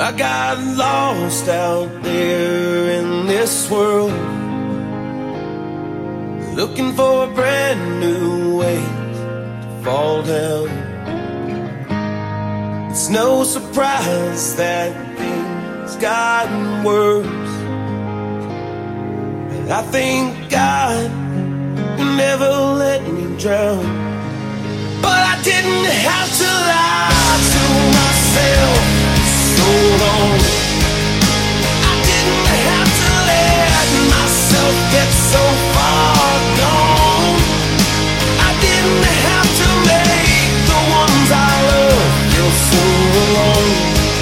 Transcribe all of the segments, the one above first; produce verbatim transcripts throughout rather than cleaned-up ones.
I got lost out there in this world, looking for a brand new way to fall down. It's no surprise that things gotten worse, and I thank God you never let me drown. But I didn't have to lie to myself so long. I didn't have to let myself get so far gone. I didn't have to make the ones I love feel so alone.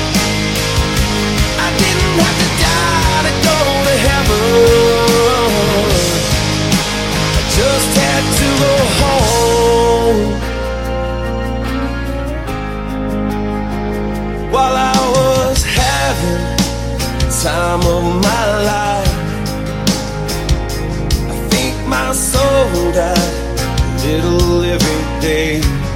I didn't have to die to go to heaven. I just had to go home. While I was having the time of my life, I think my soul died a little every day.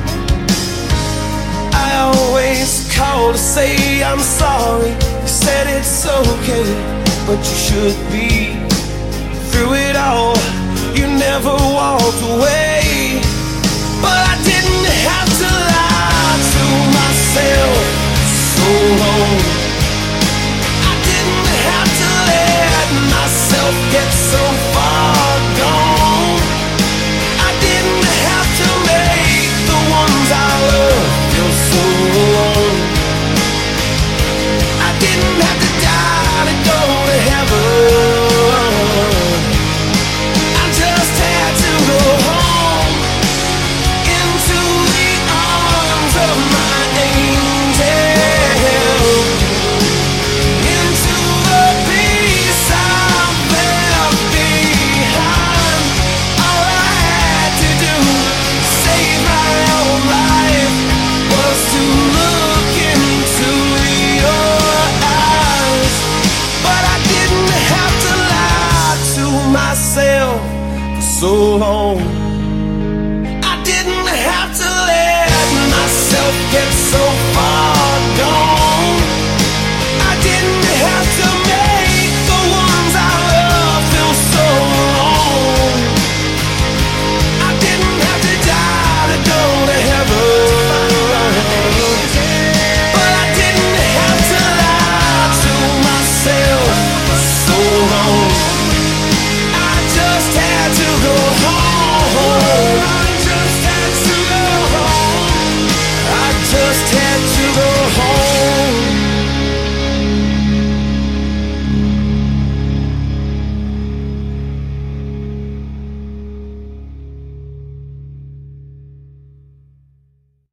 I always call to say I'm sorry. You said it's okay, but you should be. Through it all, you never walked away. But I didn't have to lie to myself so long. I didn't have to let myself get so far gone. I didn't have to make the ones I love feel so alone. I didn't have to die to go to heaven. I just had to go home into the arms of my angel. So long.